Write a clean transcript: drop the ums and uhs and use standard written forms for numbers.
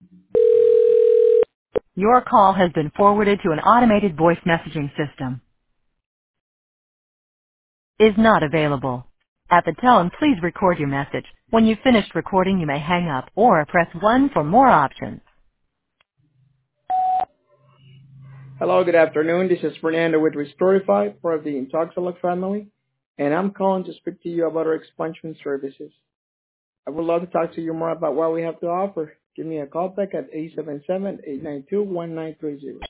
Your call has been forwarded to an automated voice messaging system. Is not available. At the tone, please record your message. When you've finished recording, you may hang up or press 1 for more options. Hello, good afternoon. This is Fernando with Restorify for the Intoxilog family, and I'm calling to speak to you about our expungement services. I would love to talk to you more about what we have to offer. Give me a call back at 877-892-1930.